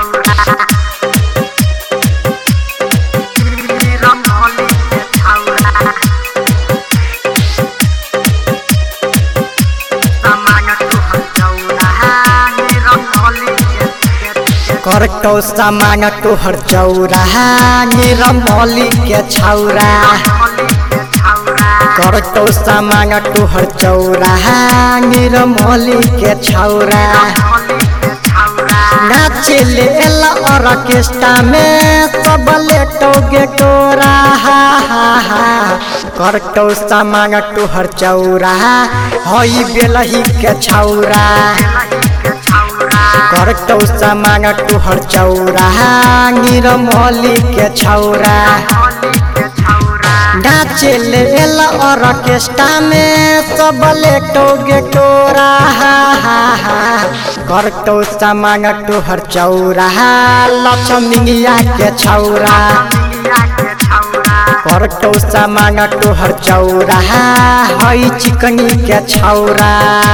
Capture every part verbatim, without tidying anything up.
करतो सामान तोहर चौरा निरमौली के छौरा करतो सामान तोहर चौरा निरमौली के छौरा नाचे ले ऑर्केस्ट्रा में सब लेटोगे तोरा हा हा हा करतो सामान तोहर चौरा हई बेलही के छौरा करतो सामान तोहर चौरा निरमौली के छौरा नाचे ले ऑर्केस्ट्रा में सब लेटोगे तोरा हा हा हा करतो सामान तोहर चौरा लक्ष्मीया के छौरा करतो सामान तोहर चौरा हई चिकनी के छौरा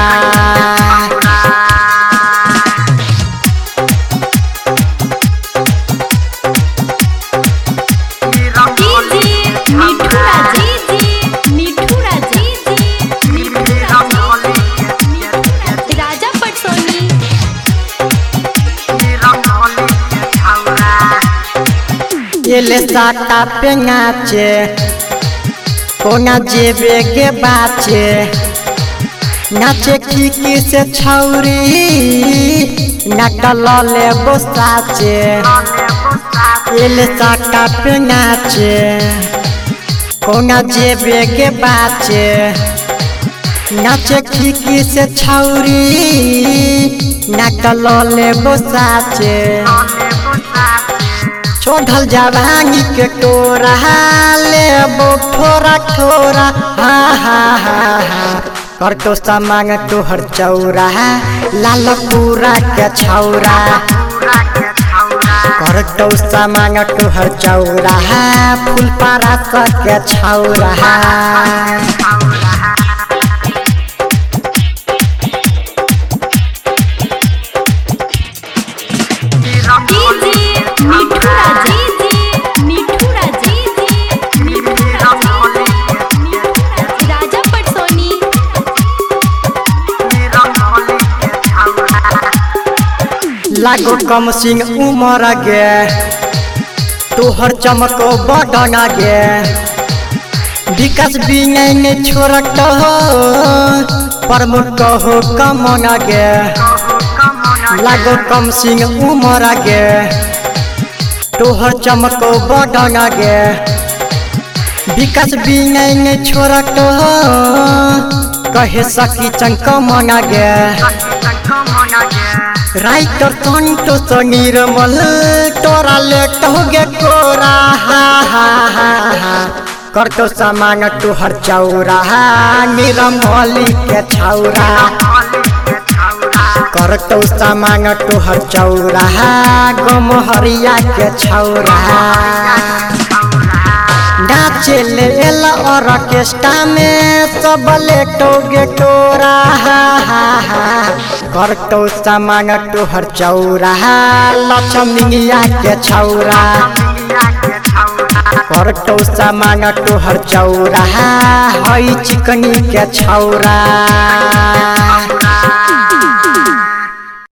ले साटा पे नाचे कोना जेबे के बाचे नाचे की से छौरी नकल ले बोसाचे ले साटा पे नाचे कोना जेबे के बाचे नाचे की से छौरी नकल ले बोसाचे चौधल जवानी के टोरा ले बो ठोरा ठोरा हा हा हा हा करतो सामान तोहर चौरा लाल पूरा के छौरा करतो सामान तोहर चौरा फूल पारा के छौरा लागो कम सिंह उमर गे तोहर चमको बडना गे विकास बिने छोड़ कहो प्रमुख कहो कमना गे लागो कम सिंह उमर गे तोहर चमको बडना गे विकास बिने छोड़ कहो कहे सकी चंक मना गे राइटर संतोष निर्मल तोरा लेटोगे कोरा हा हा हा हा करतो सामान तोहर चौरा निरमौली के छौरा करतो सामान तोहर चौरा गमहरिया के छौरा नाचे ले ऑर्केस्ट्रा में सब लेटोगे तोरा हा हा हा करतो सामान तोहर चौरा लक्ष्मीया के छौरा करतो सामान तोहर चौरा हई चिकनी के छौरा।